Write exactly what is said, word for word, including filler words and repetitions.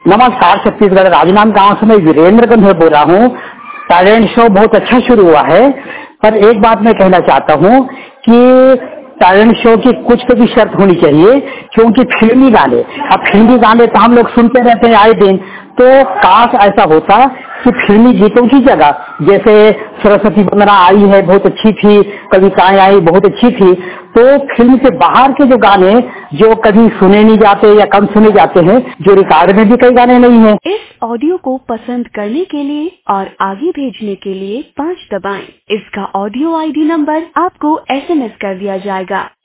नमस्कार, छत्तीसगढ़ राजनांद गांव से मैं वीरेंद्र गंधर बोल रहा हूँ। टैलेंट शो बहुत अच्छा शुरू हुआ है, पर एक बात मैं कहना चाहता हूँ कि टैलेंट शो की कुछ तो भी शर्त होनी चाहिए, क्योंकि फिल्मी गाने अब फिल्मी गाने तो हम लोग सुनते रहते हैं आए दिन। तो काश ऐसा होता कि फिल्मी गीतों की जगह, जैसे सरस्वती वंदना आई है बहुत अच्छी थी, कविताएं आई बहुत अच्छी थी, तो फिल्म से बाहर के जो गाने जो कभी सुने नहीं जाते या कम सुने जाते हैं, जो रिकॉर्ड में भी कई गाने नहीं हैं। इस ऑडियो को पसंद करने के लिए और आगे भेजने के लिए पाँच दबाएं। इसका ऑडियो आईडी नंबर आपको एसएमएस कर दिया जाएगा।